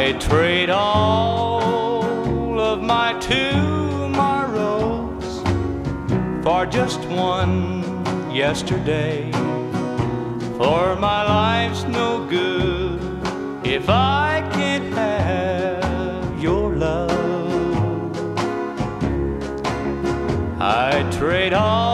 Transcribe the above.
I'd trade all of my tomorrows for just one yesterday. For my life's no good if I can't have your love. I'd trade all